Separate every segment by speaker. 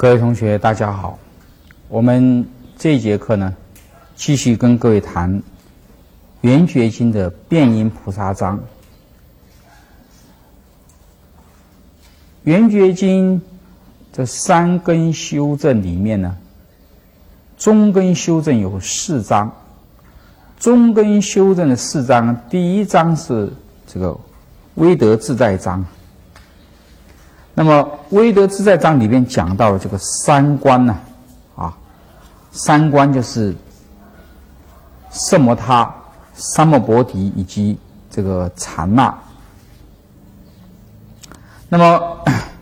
Speaker 1: 各位同学，大家好。我们这一节课呢，继续跟各位谈《圆觉经》的辩音菩萨章。《圆觉经》这三根修正里面呢，中根修正有4章。中根修正的4章，第一章是这个威德自在章。那么威德自在章里面讲到了这个三观呢，三观就是色摩他、三摩菩提以及这个禅那。那么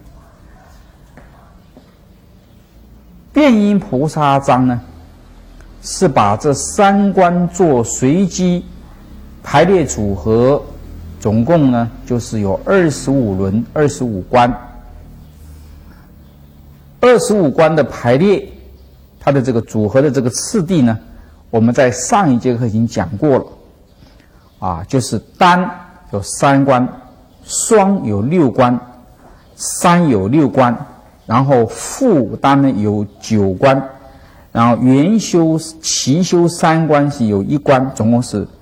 Speaker 1: 辩音菩萨章呢，是把这三观做随机排列组合，总共呢就是有25轮、25观。25观的排列，它的这个组合的这个次第呢，我们在上一节课已经讲过了，就是单有3观，双有6观，三有6观，然后复单呢有9观，然后圆修、齐修3观是有1观，总共是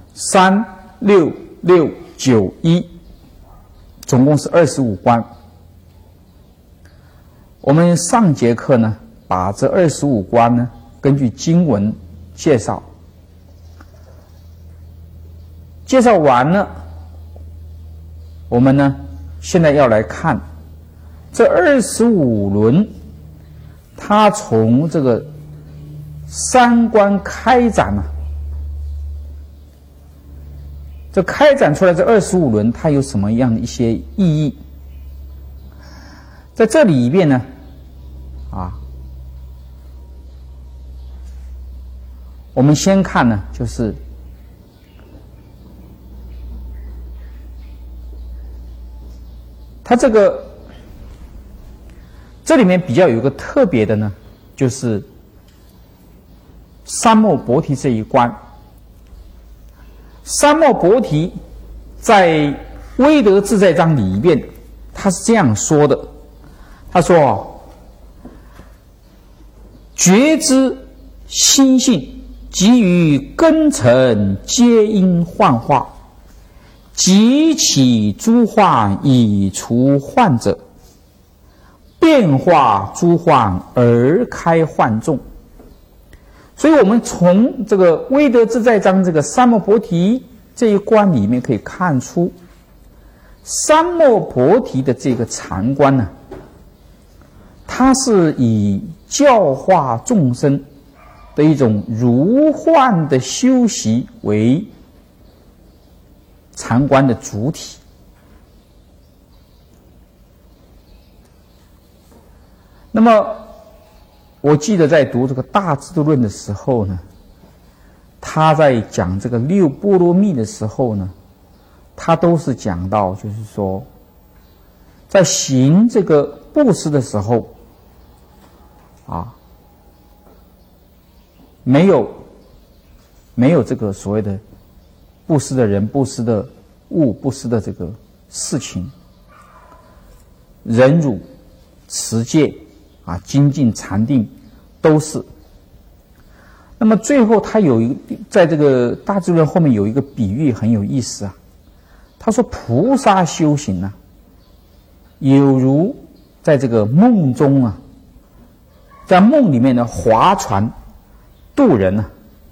Speaker 1: 3、6、6、9、1，总共是25观。我们上节课呢，把这25观呢，根据经文介绍完了，我们呢现在要来看这25轮，它从这个三观开展啊，这开展出来这25轮，它有什么样的一些意义？在这里边呢，我们先看呢，就是它这里面比较有一个特别的呢，就是三摩菩提这一关。三摩菩提在威德自在章里面，他是这样说的。他说：“觉知心性，即于根尘皆因幻化，即起诸幻以除幻者，变化诸幻而开幻众。”所以我们从这个威德自在章这个三摩菩提这一关里面可以看出，三摩菩提的这个禅观呢，它是以教化众生的一种如幻的修习为禅观的主体。那么我记得在读这个大智度论的时候呢，他在讲这个6波罗蜜的时候呢，他都是讲到，就是说在行这个布施的时候没有这个所谓的布施的人、布施的物、布施的这个事情，忍辱、持戒精进、禅定都是。那么最后他有一个，在这个大智论后面有一个比喻很有意思他说菩萨修行有如在这个梦中在梦里面呢划船渡人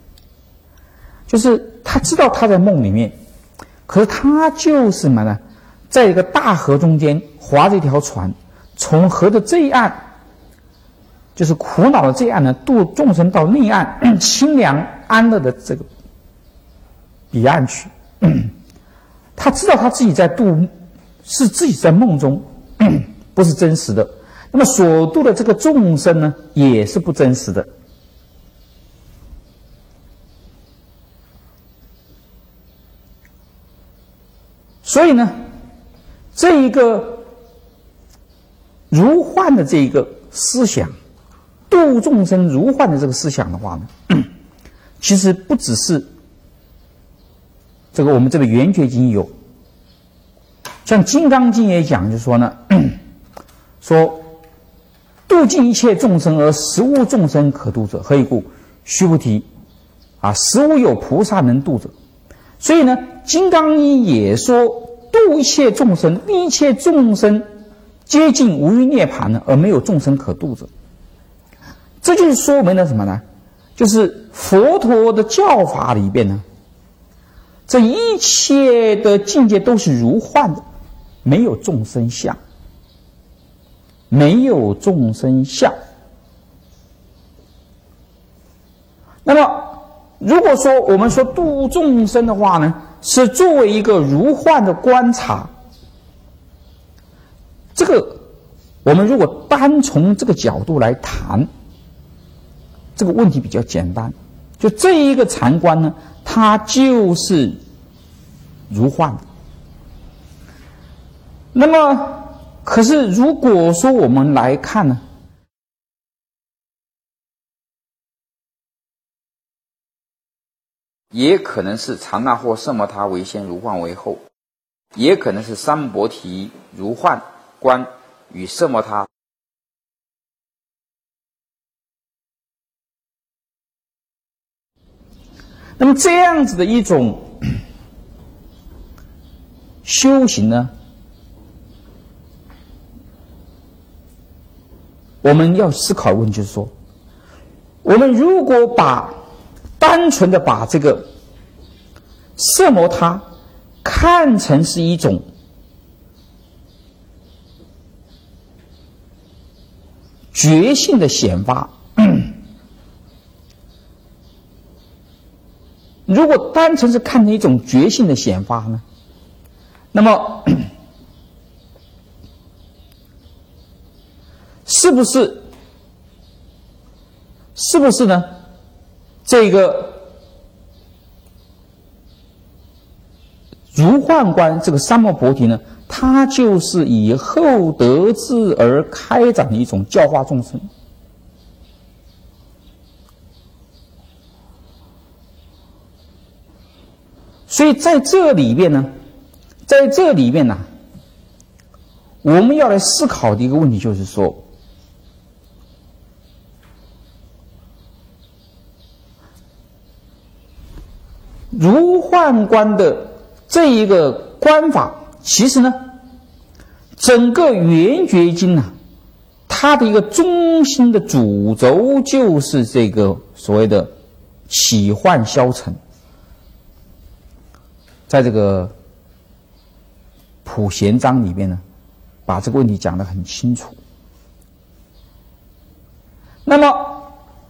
Speaker 1: 就是他知道他在梦里面，可是他就是什么呢，在一个大河中间划着一条船，从河的这一岸，就是苦恼的这一岸呢，渡众生到那岸清凉安乐的这个彼岸去。他知道他自己在渡，是自己在梦中，不是真实的。那么所度的这个众生呢，也是不真实的。所以呢，这一个如幻的这一个思想，度众生如幻的这个思想的话呢，其实不只是这个我们这个圆觉经有，像金刚经也讲，就是说呢，说度度尽一切众生而实无众生可度者，何以故？须菩提，实无有菩萨能度者。所以呢，金刚经也说度一切众生，令一切众生接近无余涅槃呢，而没有众生可度者。这就是说明了什么呢？就是佛陀的教法里边呢，这一切的境界都是如幻的，没有众生相，没有众生相。那么如果说我们说度众生的话呢，是作为一个如幻的观察，这个我们如果单从这个角度来谈这个问题比较简单，就这一个禅观呢，它就是如幻的。那么可是如果说我们来看呢，
Speaker 2: 也可能是禅那或色摩他为先，如幻为后，也可能是三摩菩提如幻观与色摩他。
Speaker 1: 那么这样子的一种修行呢，我们要思考的问题就是说，我们如果单纯的把这个色摩他看成是一种觉性的显发，如果单纯是看成一种觉性的显发呢，那么是不是呢？这个如幻观这个三摩菩提呢，它就是以后得智而开展的一种教化众生。所以在这里面呢，我们要来思考的一个问题就是说，如幻观的这一个观法，其实呢，整个圆觉经呢，它的一个中心的主轴就是这个所谓的起幻消沉。在这个普贤章里面呢，把这个问题讲得很清楚。那么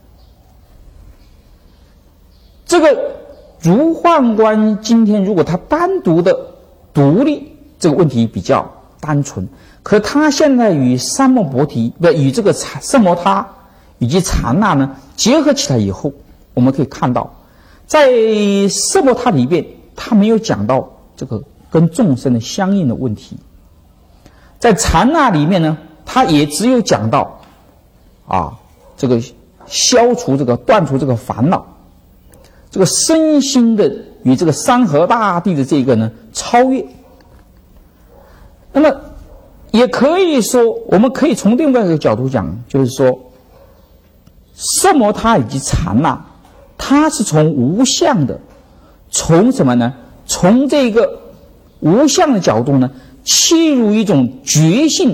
Speaker 1: 这个如幻观今天如果它单独的独立，这个问题比较单纯，可它现在与三摩菩提与这个色摩他以及禅那呢结合起来以后，我们可以看到在色摩他里边他没有讲到这个跟众生的相应的问题，在禅那里面呢，他也只有讲到这个消除断除这个烦恼，这个身心的与这个山河大地的这个呢超越。那么也可以说，我们可以从另外一个角度讲，就是说色摩他以及禅那，它是从无相的，从什么呢？从这个无相的角度呢，切入一种觉性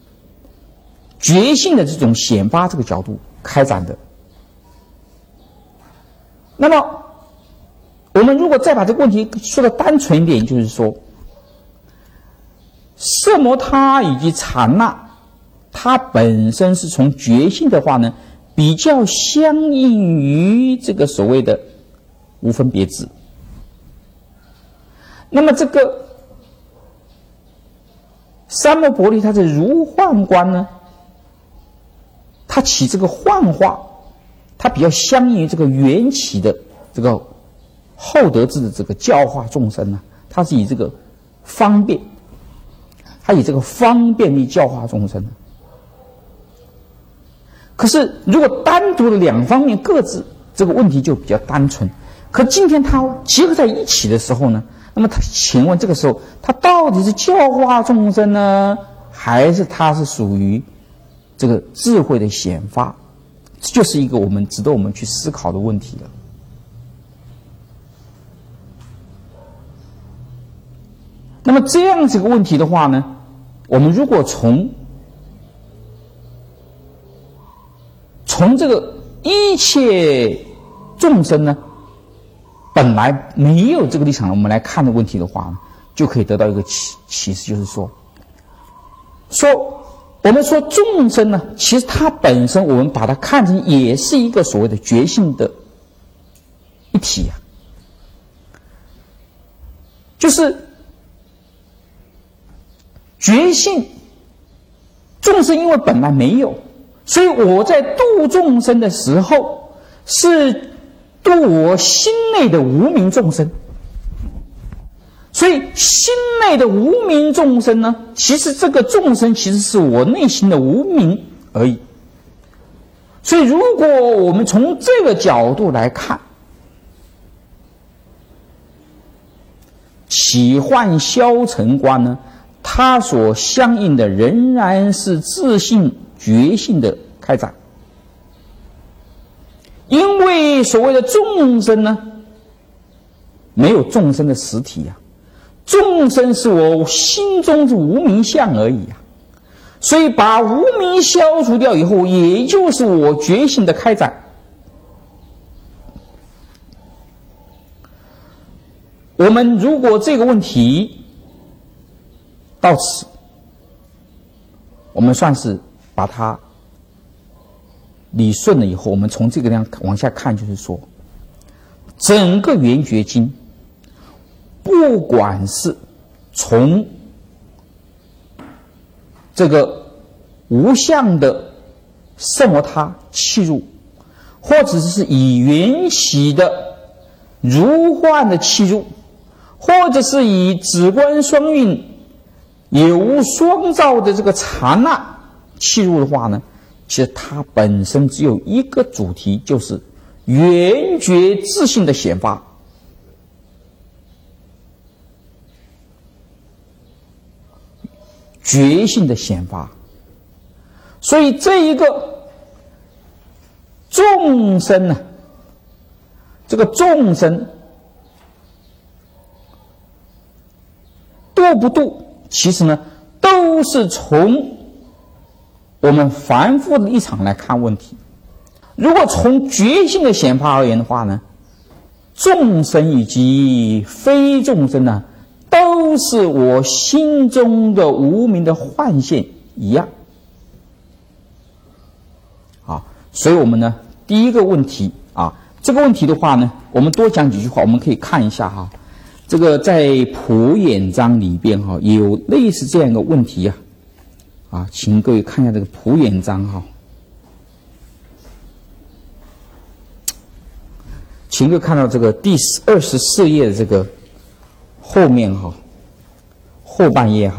Speaker 1: 的这种显发这个角度开展的。那么我们如果再把这个问题说的单纯一点，就是说色摩他以及禅那，它本身是从觉性的话呢，比较相应于这个所谓的无分别智。那么这个三摩菩提它的如幻观呢，它起这个幻化，它比较相应于这个缘起的这个后得智的这个教化众生呢，它是以这个方便，它以这个方便力教化众生。可是如果单独的两方面各自，这个问题就比较单纯。可今天它结合在一起的时候呢，那么请问这个时候它到底是教化众生呢，还是它是属于这个智慧的显发，这就是一个我们值得我们去思考的问题了。那么这样这个问题的话呢，我们如果从这个一切众生呢本来没有这个立场，我们来看的问题的话呢，就可以得到一个启示，就是说我们说众生呢，其实它本身我们把它看成也是一个所谓的觉性的一体啊，就是觉性，众生因为本来没有，所以我在度众生的时候是度我心内的无明众生。所以心内的无明众生呢，其实这个众生其实是我内心的无明而已。所以如果我们从这个角度来看，起幻消沉观呢，它所相应的仍然是自性觉性的开展。因为所谓的众生呢，没有众生的实体呀，众生是我心中之无明相而已啊。所以把无明消除掉以后，也就是我觉性的开展。我们如果这个问题到此，我们算是把它理顺了以后，我们从这个地方往下看，就是说整个圆觉经，不管是从这个无相的圣摩他契入，或者是以缘起的如幻的契入，或者是以止观双运有无双照的这个刹那契入的话呢，其实它本身只有一个主题，就是圆觉自性的显发。觉性的显发。所以这一个众生呢，这个众生度不度，其实呢都是从我们凡夫的立场来看问题。如果从觉性的显发而言的话呢，众生以及非众生呢，都是我心中的无明的幻现一样。所以我们呢，第一个问题这个问题的话呢，我们多讲几句话，我们可以看一下这个在普眼章里边有类似这样一个问题请各位看一下这个普眼章请各位看到这个第24页的这个后面后半页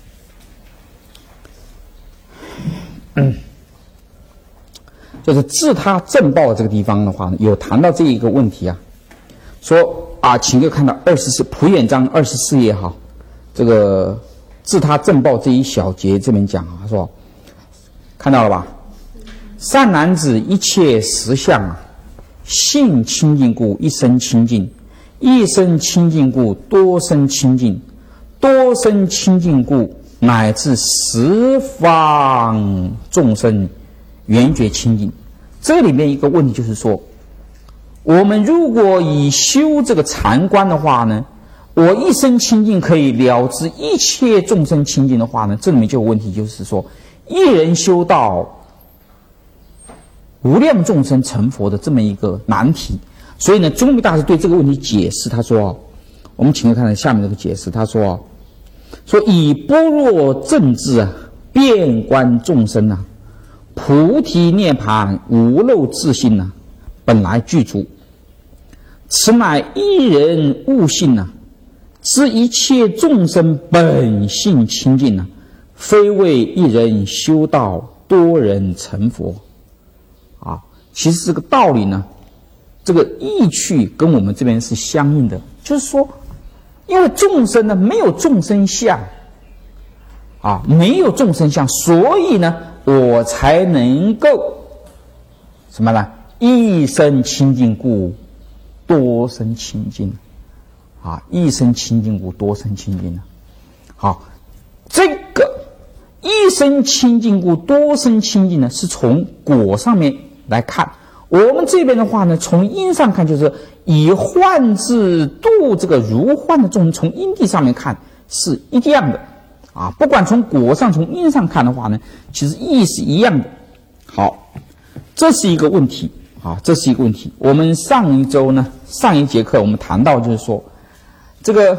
Speaker 1: 就是自他正报这个地方的话呢，有谈到这一个问题说请各位看到普眼章24页这个自他正报这一小节这边讲说，看到了吧？善男子，一切实相性清净故一生清净，一生清净故多生清净，多生清净故乃至十方众生圆觉清净。这里面一个问题就是说，我们如果以修这个禅观的话呢，我一生清净可以了知一切众生清净的话呢，这里面就有问题，就是说一人修道无量众生成佛的这么一个难题。所以呢，宗密大师对这个问题解释，他说我们请各位看看下面这个解释，他说以般若正智遍观众生菩提涅槃无漏自性本来具足，此乃一人悟性知一切众生本性清净非为一人修道，多人成佛其实这个道理呢，这个意趣跟我们这边是相应的，就是说因为众生呢没有众生相没有众生相，所以呢，我才能够什么呢？一生清净故，多生清净。一生清净故，多生清净呢。好，这个一生清净故，多生清净呢，是从果上面来看。我们这边的话呢，从因上看，就是以幻智度这个如幻的众生，从因地上面看是一样的。不管从果上从因上看的话呢，其实意是一样的。好，这是一个问题这是一个问题。我们上一节课我们谈到，就是说这个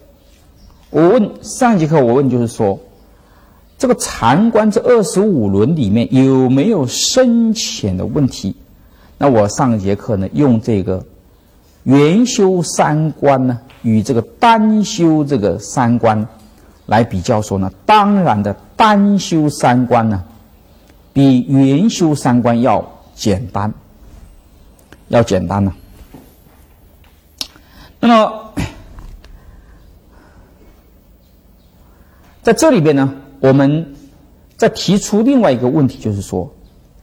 Speaker 1: 上一节课我问就是说，这个禅观这25轮里面有没有深浅的问题？那我上一节课呢，用这个圆修三观呢与这个单修这个三观来比较说呢，当然的单修三观呢比圆修三观要简单呢。那么在这里边呢，我们再提出另外一个问题，就是说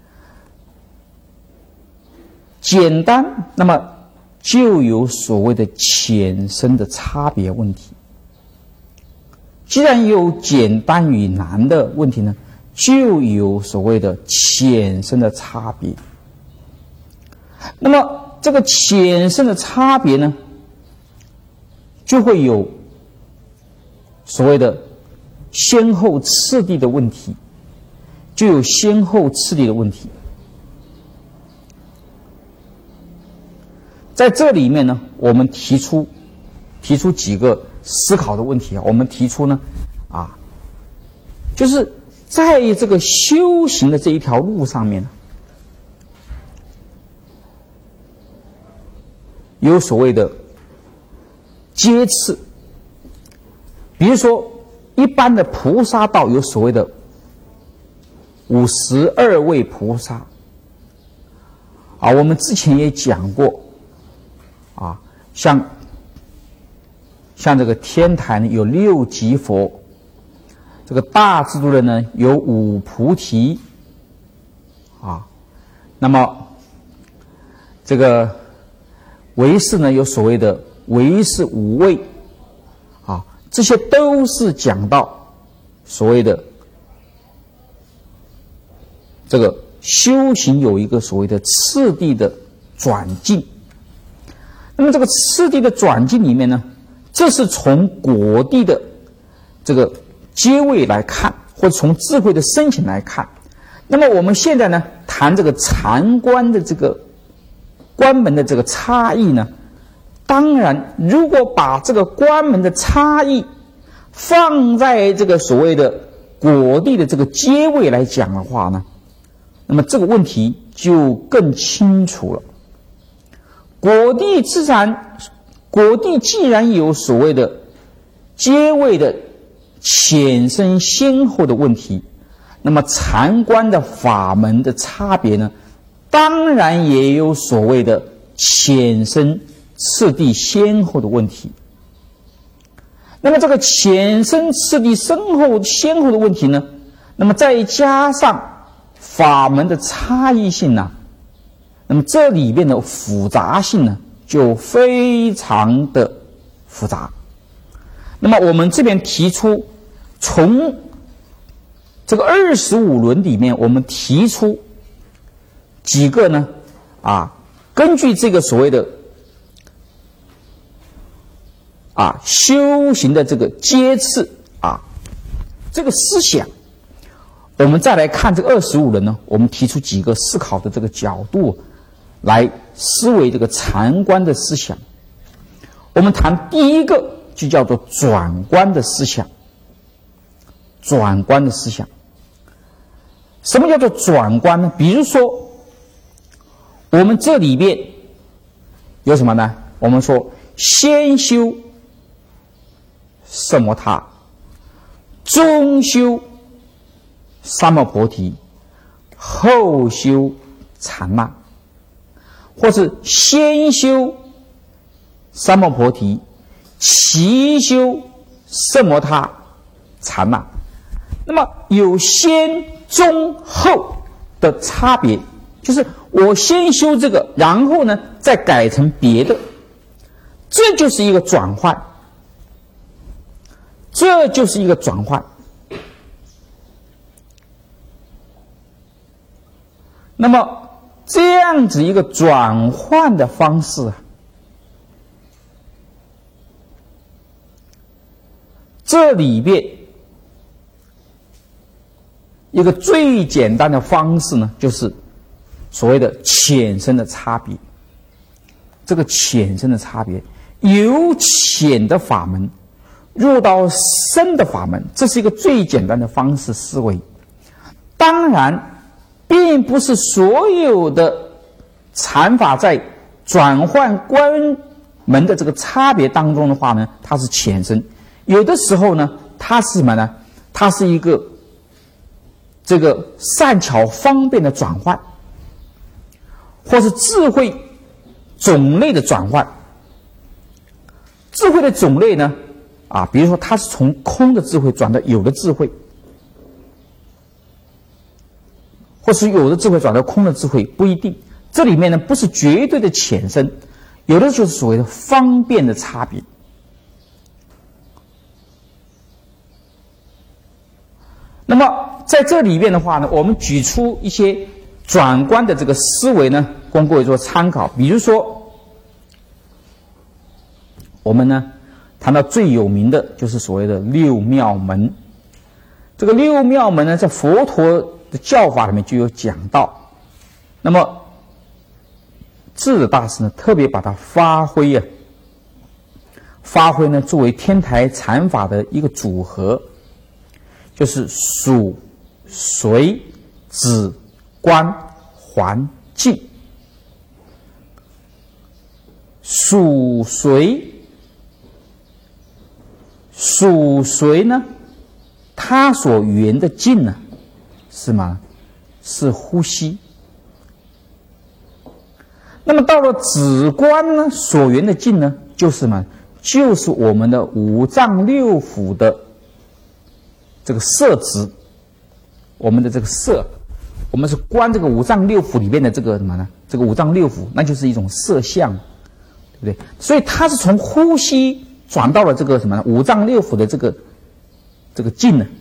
Speaker 1: 简单，那么就有所谓的浅深的差别问题。既然有简单与难的问题呢，就有所谓的浅深的差别。那么这个浅深的差别呢，就会有所谓的先后次第的问题，在这里面呢，我们提出几个思考的问题我们提出呢就是在这个修行的这一条路上面呢，有所谓的阶次。比如说一般的菩萨道有所谓的52位菩萨我们之前也讲过像这个天台呢有6级佛，这个大智度论呢有5菩提那么这个唯识呢有所谓的唯识5位这些都是讲到所谓的这个修行有一个所谓的次第的转进。那么这个次第的转进里面呢，这是从果地的这个阶位来看，或者从智慧的深浅来看。那么我们现在呢谈这个禅观的这个关门的这个差异呢，当然如果把这个关门的差异放在这个所谓的果地的这个阶位来讲的话呢，那么这个问题就更清楚了。果地既然有所谓的阶位的浅深先后的问题，那么禅观的法门的差别呢，当然也有所谓的浅深次第先后的问题。那么这个浅深次第先后的问题呢，那么再加上法门的差异性呢，那么这里边的复杂性呢就非常的复杂。那么我们这边提出，从这个25轮里面，我们提出几个呢根据这个所谓的修行的这个阶次这个思想，我们再来看这个25轮呢，我们提出几个思考的这个角度来思维这个禅观的思想。我们谈第一个就叫做转观的思想。转观的思想，什么叫做转观呢？比如说我们这里边有什么呢？我们说先修色摩他，中修三摩菩提，后修禅那，或是先修三摩菩提，其修色摩他，禅那。 那么有先、中、后的差别，就是我先修这个，然后呢再改成别的，这就是一个转换，这就是一个转换。那么这样子一个转换的方式啊，这里边一个最简单的方式呢，就是所谓的浅深的差别。这个浅深的差别，由浅的法门入到深的法门，这是一个最简单的方式思维。当然并不是所有的禅法在转换关门的这个差别当中的话呢，它是浅深。有的时候呢，它是什么呢？它是一个这个善巧方便的转换，或是智慧种类的转换。智慧的种类呢，比如说它是从空的智慧转到有的智慧，或是有的智慧转到空的智慧，不一定。这里面呢不是绝对的浅深，有的就是所谓的方便的差别。那么在这里面的话呢，我们举出一些转观的这个思维呢，供各位做参考。比如说，我们呢谈到最有名的就是所谓的六妙门。这个六妙门呢，在佛陀的教法里面就有讲到。那么智者大师呢，特别把它发挥呢作为天台禅法的一个组合，就是数、随、止、观、还、净。数随呢，它所缘的境呢，是什么？是呼吸。那么到了止观呢，所缘的境呢，就是什么？就是我们的五脏六腑的这个色执。我们的这个色，我们是观这个五脏六腑里面的这个什么呢？这个五脏六腑，那就是一种色相，对不对？所以它是从呼吸转到了这个什么呢？五脏六腑的这个境呢。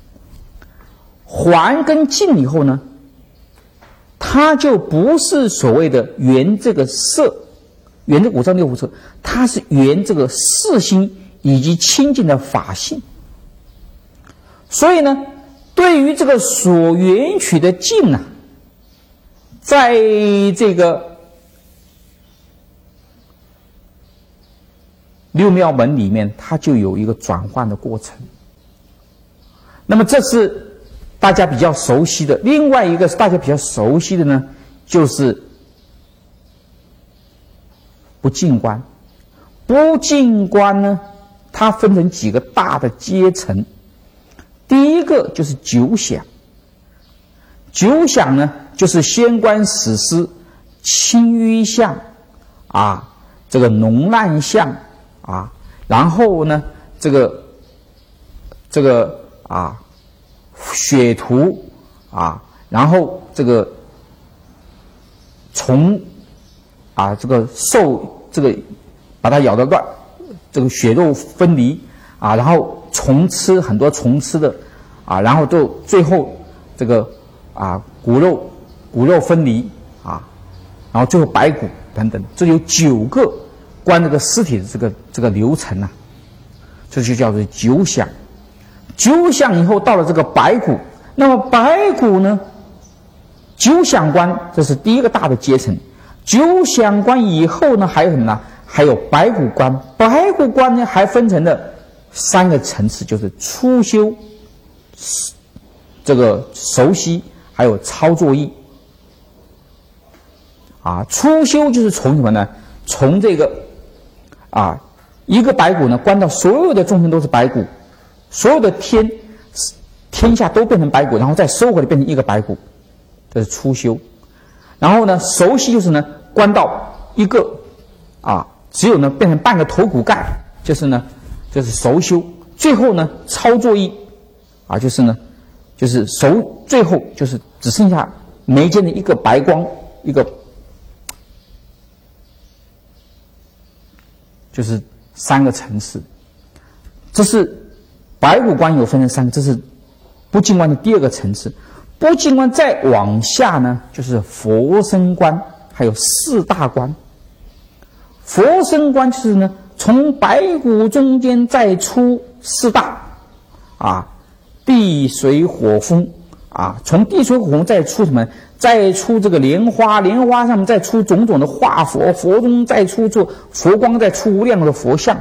Speaker 1: 还跟净以后呢，它就不是所谓的缘这个色，缘这五脏六腑色，它是缘这个事心以及清净的法性。所以呢，对于这个所缘取的境呢，在这个六妙门里面，它就有一个转换的过程。那么这是大家比较熟悉的。另外一个是大家比较熟悉的呢，就是不净观。不净观呢，它分成几个大的阶层。第一个就是九想。九想呢，就是先观死尸、清淤相这个脓烂相然后呢，这个血涂然后这个虫这个兽这个把它咬得乱，这个血肉分离然后虫吃很多虫吃的然后就最后这个骨肉分离然后最后白骨等等，这有9个观这个尸体的这个流程这就叫做九想。九想以后到了这个白骨，那么白骨呢，九想观，这是第一个大的阶层。九想观以后呢，还有什么呢？还有白骨观。白骨观呢，还分成了3个层次，就是初修、这个熟悉，还有操作意。初修就是从什么呢？从这个一个白骨呢，观到所有的众生都是白骨，所有的天下都变成白骨，然后再收回来变成一个白骨，这是初修。然后呢，熟悉就是呢，观到一个只有呢变成半个头骨盖，就是呢，就是熟修。最后呢，操作意就是呢， 就是最后就是只剩下眉间的一个白光，一个就是3个层次。这是白骨观有分成3个，这是不净观的第2个层次。不净观再往下呢，就是佛身观，还有4大观。佛身观就是呢，从白骨中间再出4大地水火风从地水火风再出什么？再出这个莲花，莲花上面再出种种的化佛，佛中再出做佛光，再出无量的佛像。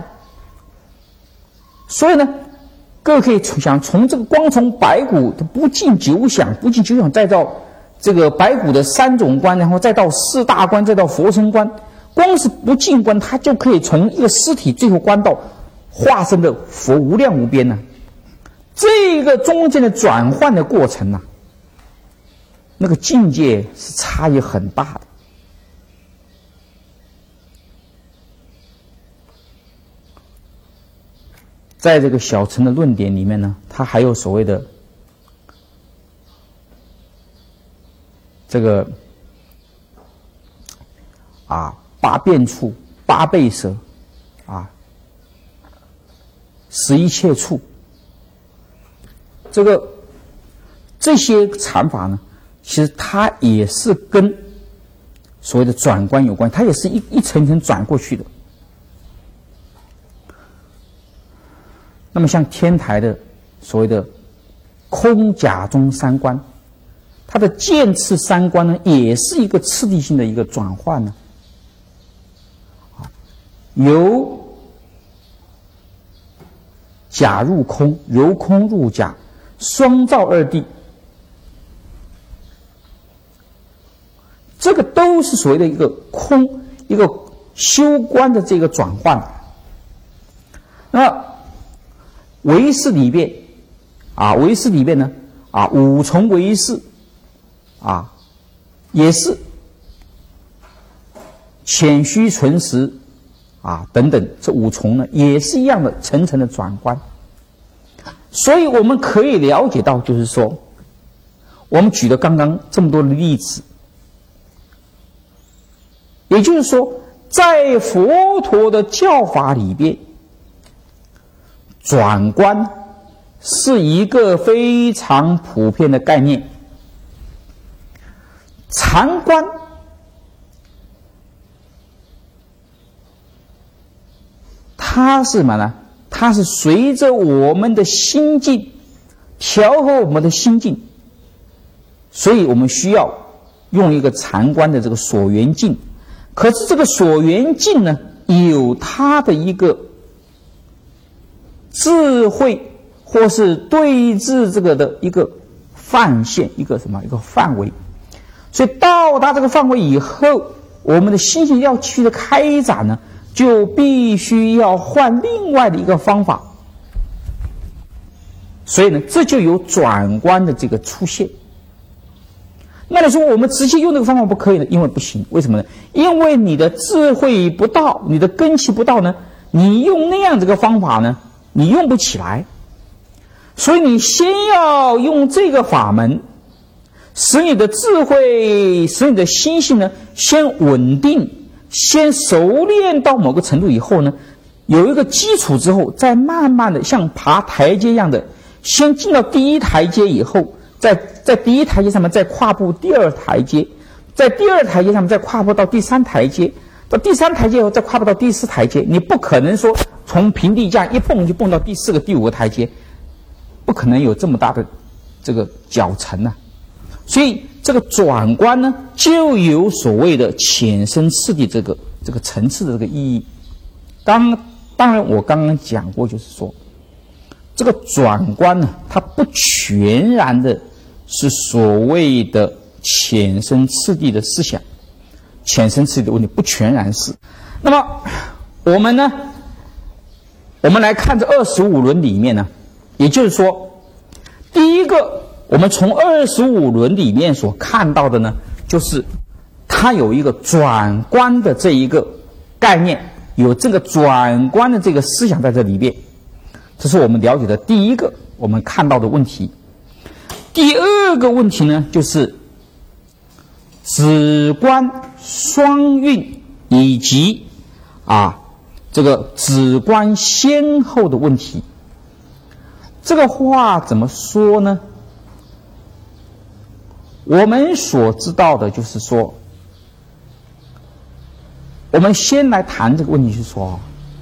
Speaker 1: 所以呢，各位可以想，从这个光从白骨的不净九想，不净九想再到这个白骨的3种观，然后再到4大观，再到佛身观，光是不净观，它就可以从一个尸体最后观到化身的佛无量无边呢。这个中间的转换的过程那个境界是差异很大的。在这个小乘的论点里面呢，它还有所谓的这个8变处、8倍舍11切处，这些禅法呢，其实它也是跟所谓的转观有关，它也是一层层转过去的。那么像天台的所谓的空假中3观，它的渐次3观呢，也是一个次第性的一个转换呢，由假入空，由空入假，双照2谛，这个都是所谓的一个空，一个修观的这个转换。那么唯识里边唯识里边呢5重唯识也是浅虚纯实等等，这5重呢也是一样的层层的转观。所以我们可以了解到，就是说我们举了刚刚这么多的例子，也就是说在佛陀的教法里边，转观是一个非常普遍的概念。禅观它是什么呢？它是随着我们的心境，调和我们的心境，所以我们需要用一个禅观的这个所缘境。可是这个所缘境呢，有它的一个智慧或是对治这个的一个范线，一个范围。所以到达这个范围以后，我们的心性要继续的开展呢，就必须要换另外的一个方法。所以呢，这就有转观的这个出现。那你说我们直接用这个方法不可以呢？因为不行。为什么呢？因为你的智慧不到，你的根器不到呢，你用那样这个方法呢，你用不起来。所以你先要用这个法门，使你的智慧，使你的心性呢先稳定，先熟练到某个程度以后呢，有一个基础之后，再慢慢的像爬台阶一样的，先进到第1台阶以后，在第1台阶上面再跨步第2台阶，在第2台阶上面再跨步到第3台阶，到第3台阶以后再跨步到第4台阶。你不可能说从平地这样一蹦就蹦到第4个、第5个台阶，不可能有这么大的这个脚程啊。所以这个转观呢，就有所谓的浅深次第这个层次的这个意义。当然我刚刚讲过，就是说这个转观呢，它不全然的是所谓的浅深次第的思想，浅深次第的问题不全然是。那么我们来看这25轮里面呢，也就是说，第一个我们从25轮里面所看到的呢，就是它有一个转观的这一个概念，有这个转观的这个思想在这里边。这是我们了解的第一个我们看到的问题。 第二个问题呢，就是止观双运以及这个止观先后的问题。这个话怎么说呢？我们所知道的就是说，我们先来谈这个问题，是说，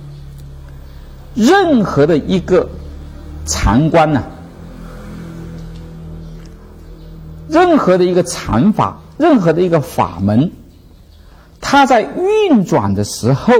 Speaker 1: 任何的一个禅观呢，任何的一个禅法，任何的一个法门，它在运转的时候，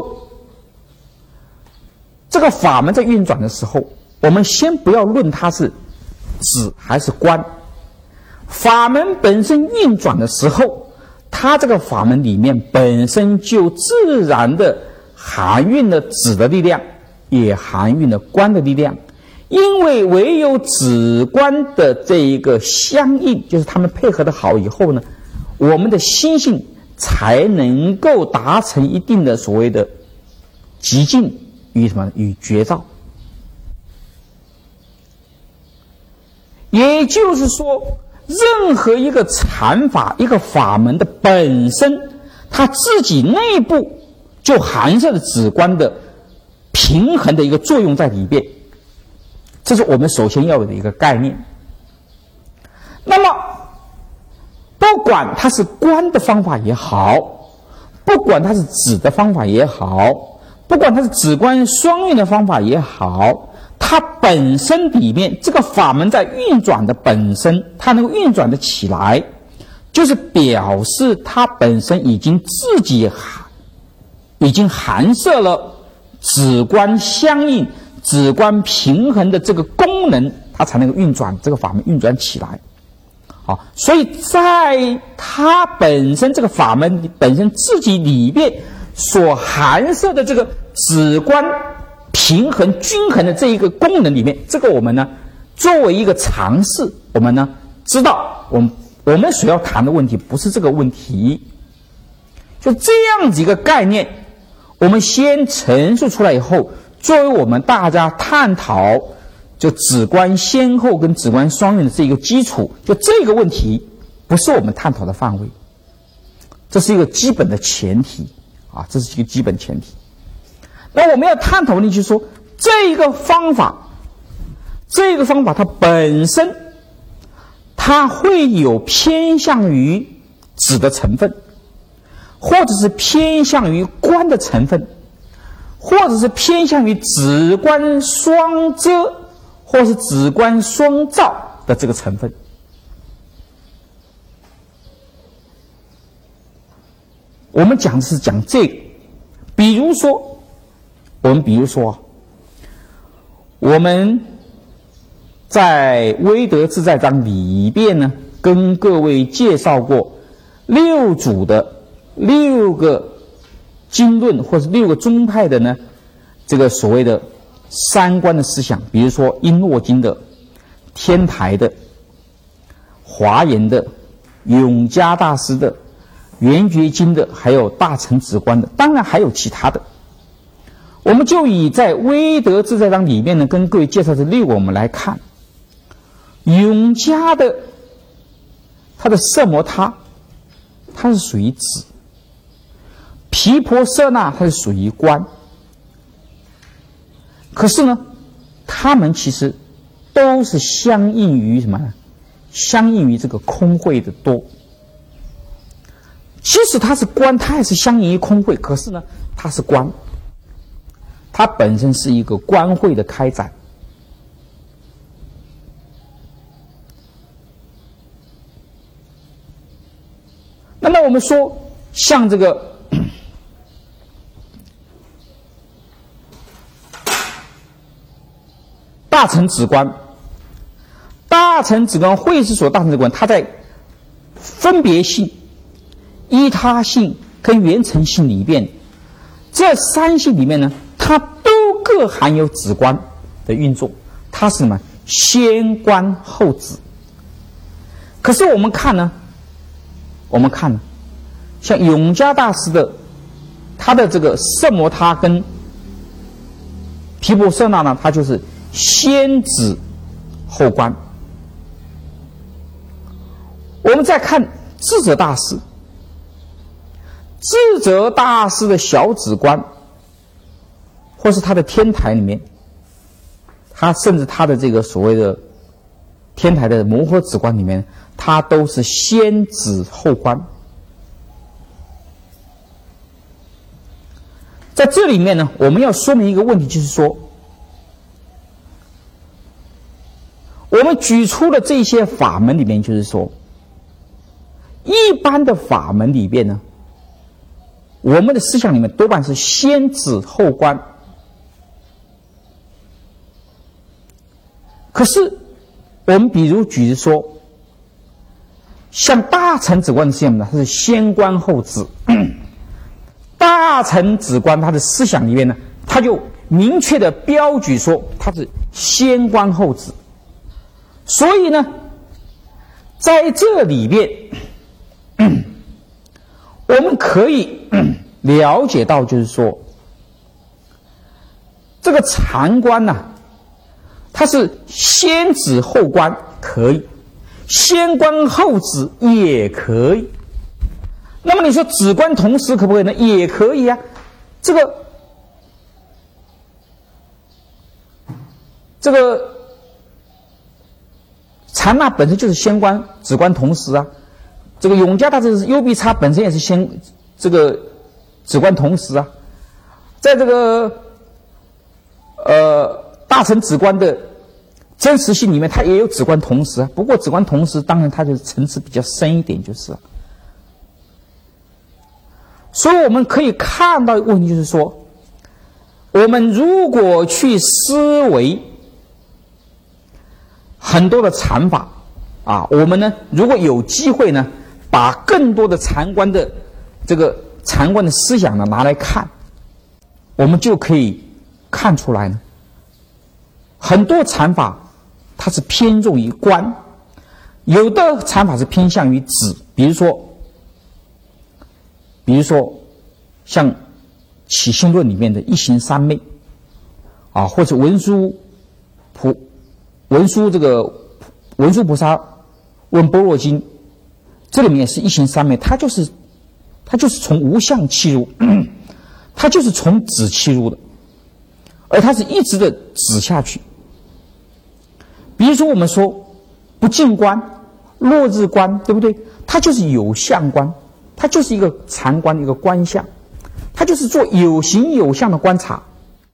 Speaker 1: 这个法门在运转的时候，我们先不要论它是止还是观，法门本身运转的时候，它这个法门里面本身就自然的含蕴了止的力量，也含蕴了观的力量。因为唯有止观的这一个相应，就是他们配合的好以后呢，我们的心性才能够达成一定的所谓的极境与什么与觉照。也就是说，任何一个禅法一个法门的本身，它自己内部就含摄了止观的平衡的一个作用在里边，这是我们首先要有的一个概念。那么不管它是观的方法也好，不管它是止的方法也好，不管它是止观双运的方法也好，它本身里面这个法门在运转的本身，它能够运转的起来，就是表示它本身已经自己含摄了止观相应、止观平衡的这个功能，它才能够运转这个法门运转起来。好，所以在它本身这个法门本身自己里面所含摄的这个止观平衡均衡的这一个功能里面，这个我们呢作为一个尝试，我们呢知道我们所要谈的问题不是这个问题，就这样子一个概念，我们先陈述出来以后，作为我们大家探讨就止观先后跟止观双运的这一个基础，就这个问题不是我们探讨的范围，这是一个基本的前提这是一个基本前提。那我们要探讨的问题就是说，这个方法它本身它会有偏向于止的成分，或者是偏向于观的成分，或者是偏向于止观双遮，或是止观双照的这个成分。我们讲的是讲这个，比如说我们在威德自在章里边呢，跟各位介绍过六祖的6个经论，或是6个宗派的呢这个所谓的三观的思想，比如说璎珞经的、天台的、华严的、永嘉大师的、圆觉经的，还有大乘止观的，当然还有其他的。我们就以在威德自在章里面呢，跟各位介绍这6个，我们来看永嘉的它的色摩他，它是属于止；毗婆舍那它是属于观。可是呢，它们其实都是相应于什么呢？相应于这个空慧的多。即使它是观，它也是相应于空慧，可是呢，它是观，它本身是一个观慧的开展。那么我们说，像这个大乘止观，慧是所大乘止观，它在分别性、依他性跟缘成性里边，这三性里面呢，它都各含有止观的运作，它是什么？先观后止。可是我们看呢，像永嘉大师的他的这个色摩他跟毗婆舍那呢，它就是先止后观。 我们再看智者大师，智者大师的小止观，或是他的天台里面，他甚至他的这个所谓的天台的摩诃止观里面，他都是先止后观。在这里面呢，我们要说明一个问题，就是说，我们举出的这些法门里面，就是说，一般的法门里边呢，我们的思想里面多半是先止后观。可是，我们比如举说，像大乘止观的思想呢，它是先观后止。大乘止观它的思想里面呢，它就明确的标举说它是先观后止。所以呢，在这里边，我们可以了解到，就是说，这个禅观呢，它是先止后观可以，先观后止也可以。那么你说止观同时可不可以呢？也可以啊。这个禅那本身就是先观止观同时啊。这个永嘉大师幽闭叉本身也是这个止观同时啊。在这个大乘止观的真实性里面，它也有止观同时啊。不过止观同时，当然它就是层次比较深一点，就是了。所以我们可以看到一个问题，就是说，我们如果去思维很多的禅法啊，我们呢如果有机会呢，把更多的禅观的这个禅观的思想呢拿来看，我们就可以看出来呢，很多禅法它是偏重于观，有的禅法是偏向于止。比如说像起信论里面的一行三昧啊，或者文殊菩萨问般若经，这里面也是一行三昧，它就是从无相切入，它就是从止切入的，而它是一直的止下去。比如说我们说不净观、落日观，对不对？它就是有相观，它就是一个禅观，一个观相，它就是做有形有相的观察。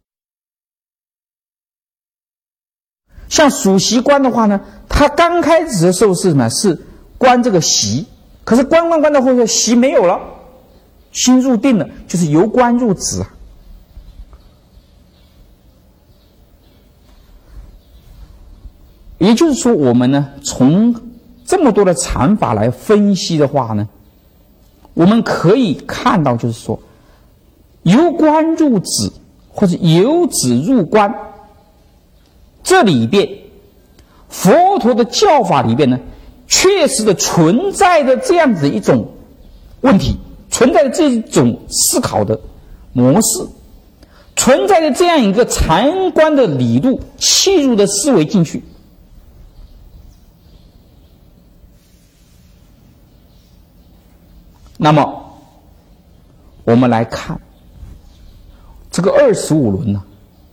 Speaker 1: 像数息观的话呢，它刚开始的时候是什么？是观这个息，可是观到后头息没有了，心入定了，就是由观入止啊。也就是说，我们呢从这么多的禅法来分析的话呢，我们可以看到，就是说，由观入止或者由止入观，这里边佛陀的教法里边呢，确实的存在的这样子一种问题，存在的这种思考的模式，存在的这样一个禅观的理路切入的思维进去。那么我们来看这个25轮呢，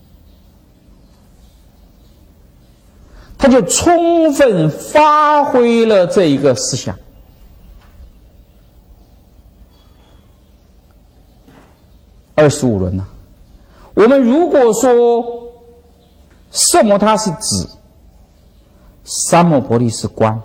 Speaker 1: 它就充分发挥了这一个思想。25轮呢，我们如果说色摩他是止，三摩婆提是观，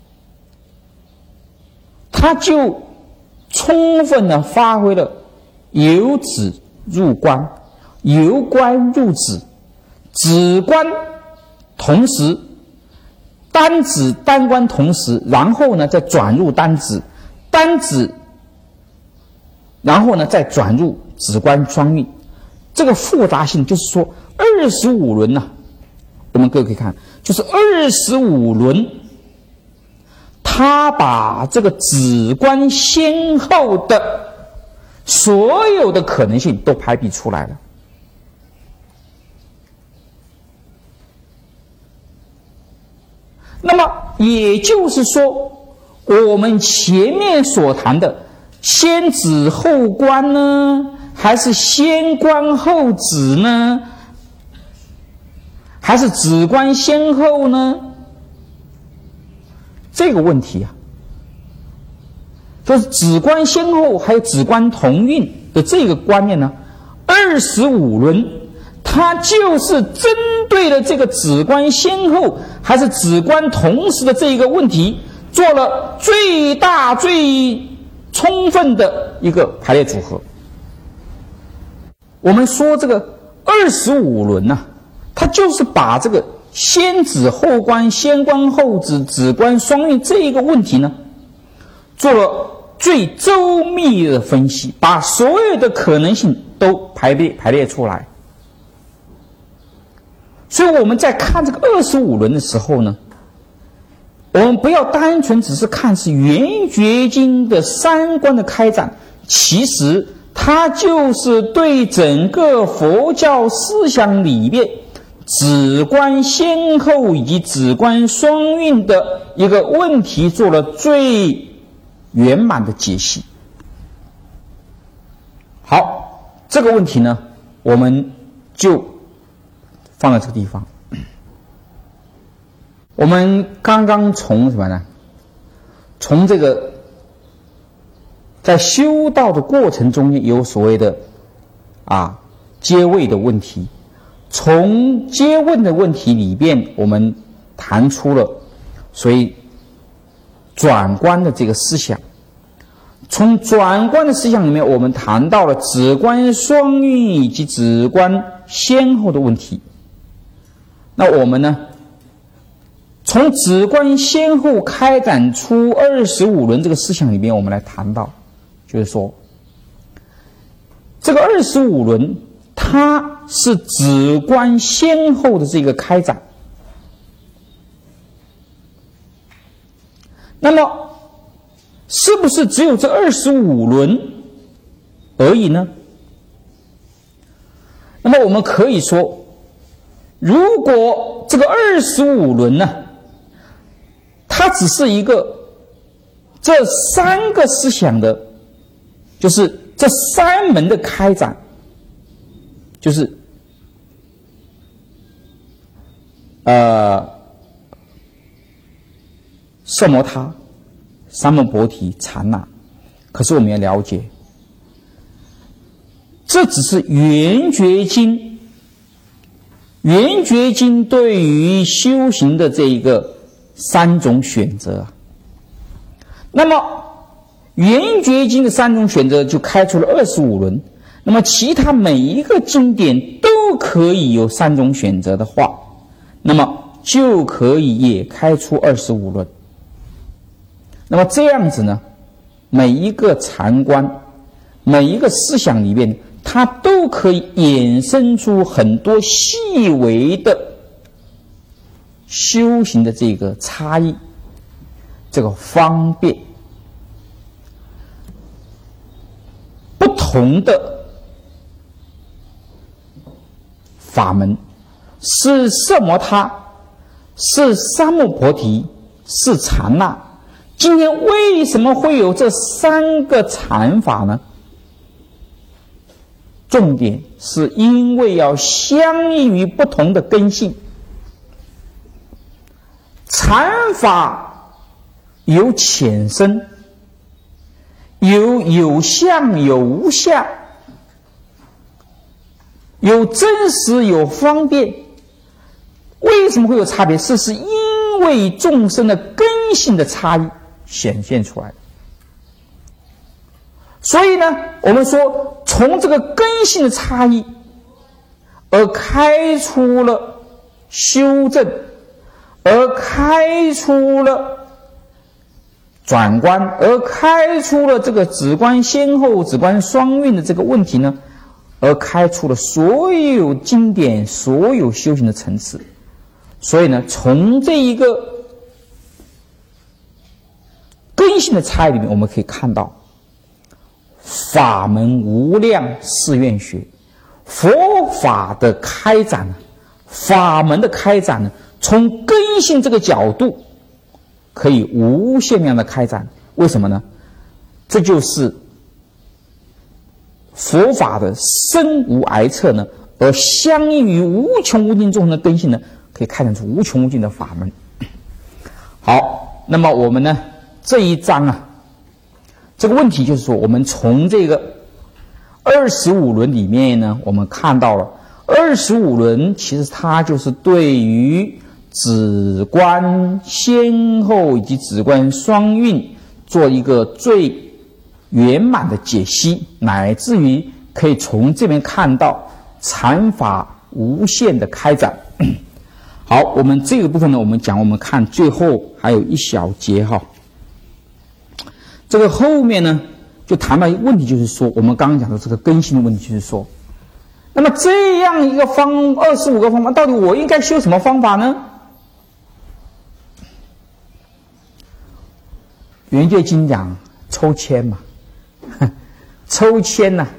Speaker 1: 它就充分的发挥了由止入观，由观入止，止观同时，单止单观同时，然后呢再转入单止，单止，然后呢再转入止观双运。这个复杂性就是说25轮呢，我们各位可以看，就是25轮他把这个止观先后的所有的可能性都排比出来了。那么也就是说， 我们前面所谈的先止后观呢，还是先观后止呢？还是止观先后呢？这个问题啊，就是止观先后还有止观同运的这个观念呢，25轮它就是针对了这个止观先后还是止观同时的这一个问题，做了最大最充分的一个排列组合。我们说这个25轮呢，它就是把这个先止后观、先观后止、止观双运这一个问题呢，做了最周密的分析，把所有的可能性都排列出来。所以我们在看这个25轮的时候呢，我们不要单纯只是看是圆觉经的三观的开展，其实它就是对整个佛教思想里面止观先后以及止观双运的一个问题做了最圆满的解析。好，这个问题呢，我们就放在这个地方。我们刚刚从什么呢？从这个在修道的过程中间有所谓的阶位的问题，从阶问的问题里边，我们谈出了所以转观的这个思想。从转观的思想里面，我们谈到了止观双运以及止观先后的问题。那我们呢，从止观先后开展出25轮这个思想里面，我们来谈到，就是说这个25轮它是止观先后的这个开展。那么是不是只有这25轮而已呢？那么我们可以说，如果这个25轮呢，它只是一个这三个思想的，就是这三门的开展，就是色摩他、三摩菩提、禅那。可是我们要了解，这只是圆觉经，圆觉经对于修行的这一个三种选择。那么圆觉经的三种选择就开出了25轮，那么其他每一个经典都可以有三种选择的话，那么就可以也开出25轮。那么这样子呢，每一个禅观，每一个思想里面，它都可以衍生出很多细微的修行的这个差异，这个方便。不同的法门，是色摩他，是三摩菩提，是禅那。今天为什么会有这三个禅法呢？重点是因为要相应于不同的根性。禅法有浅深，有相有无相，有真实有方便。为什么会有差别？是因为众生的根性的差异显现出来的。所以呢，我们说从这个根性的差异而开出了修正，而开出了转观，而开出了这个止观先后、止观双运的这个问题呢，而开出了所有经典、所有修行的层次。所以呢，从这一个根性的差异里面，我们可以看到法门无量誓愿学，佛法的开展，法门的开展呢，从根性这个角度可以无限量的开展。为什么呢？这就是佛法的身无挨测呢，而相应于无穷无尽众生的根性呢，可以开展出无穷无尽的法门。好，那么我们呢这一章啊，这个问题就是说，我们从这个25轮里面呢，我们看到了25轮其实它就是对于止观先后以及止观双运做一个最圆满的解析，乃至于可以从这边看到禅法无限的开展。好，我们这个部分呢，我们看最后还有一小节哈。这个后面呢，就谈到一个问题，就是说我们刚刚讲的这个根性的问题，就是说，那么这样一个25个方法，到底我应该修什么方法呢？圆觉经讲抽签嘛，抽签呢，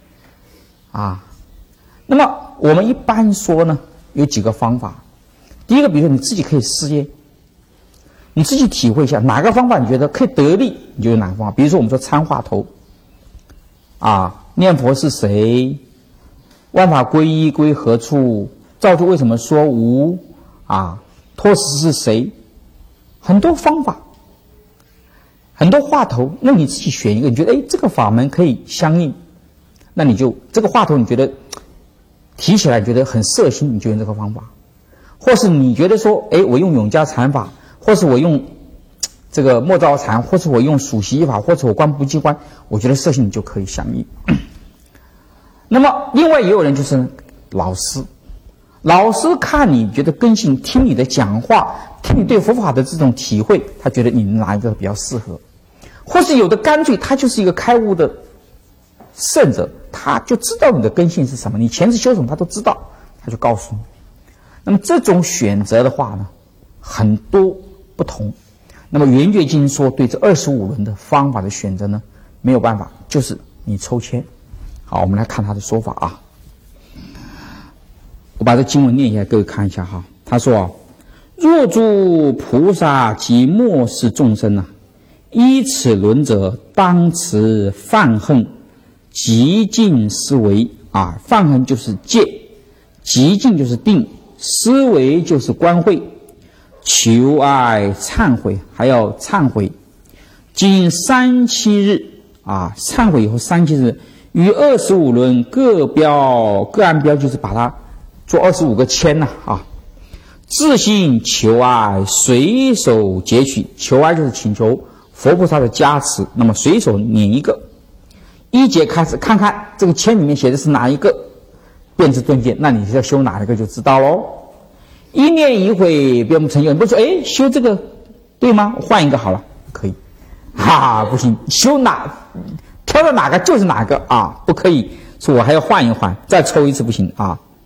Speaker 1: 那么我们一般说呢，有几个方法。第一个，比如说你自己可以试验，你自己体会一下哪个方法你觉得可以得力，你就用哪个方法。比如说我们说参话头，念佛是谁？万法归一归何处？造作为什么说无？托实是谁？很多方法。很多话头，那你自己选一个，你觉得这个法门可以相应，那你就这个话头你觉得提起来你觉得很摄心，你就用这个方法。或是你觉得说我用永嘉禅法，或是我用这个莫照禅，或是我用数息法，或是我观不计观，我觉得摄心你就可以相应。那么另外也有人就是老师看你觉得根性，听你的讲话，听你对佛法的这种体会，他觉得你哪一个比较适合。或是有的干脆他就是一个开悟的圣者，他就知道你的根性是什么，你前世修什么他都知道，他就告诉你。那么这种选择的话呢，很多不同。那么圆觉经说对这25轮的方法的选择呢，没有办法，就是你抽签。好，我们来看他的说法啊。我把这经文念一下，各位看一下哈。他说若诸菩萨及末世众生依此轮者，当持泛恨极尽思维泛恨就是戒，极尽就是定，思维就是观慧，求爱忏悔，还要忏悔，经37日忏悔以后37日，于25轮各按标，就是把它做25个签自信求爱，随手截取，求爱就是请求佛菩萨的加持，那么随手捻一个，一节开始看看这个签里面写的是哪一个，辩知顿见，那你要修哪一个就知道咯。一念一会便不成就，你不说修这个对吗？我换一个好了，可以不行，挑到哪个就是哪个不可以说我还要换一换，再抽一次不行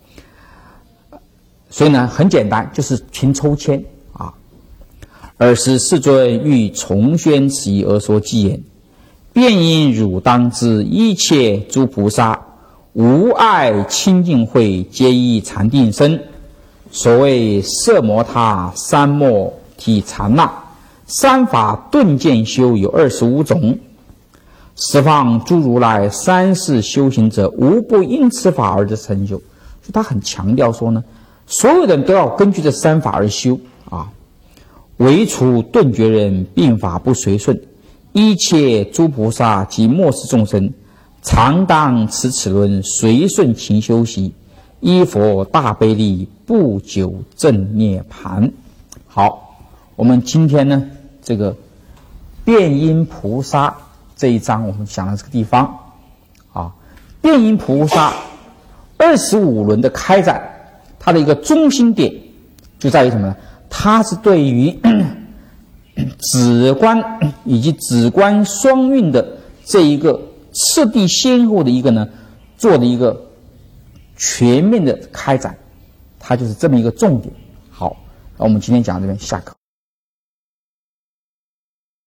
Speaker 1: 所以呢很简单，就是凭抽签尔时世尊欲重宣此意而说偈言：便因汝当知，一切诸菩萨无碍清净慧，皆依禅定身。所谓色摩他、三摩提禅那，三法顿渐修有25种。十方诸如来三世修行者，无不因此法而得成就。所以他很强调说呢，所有人都要根据这三法而修唯除顿觉人，并法不随顺。一切诸菩萨及末世众生，常当持此轮，随顺勤修习，依佛大悲力，不久正涅盘。好，我们今天呢，这个辩因菩萨这一章，我们讲到这个地方辩因菩萨25轮的开展，它的一个中心点就在于什么呢？它是对于止观以及止观双运的这一个次第先后的一个呢，做的一个全面的开展，它就是这么一个重点。好，那我们今天讲到这边，下课。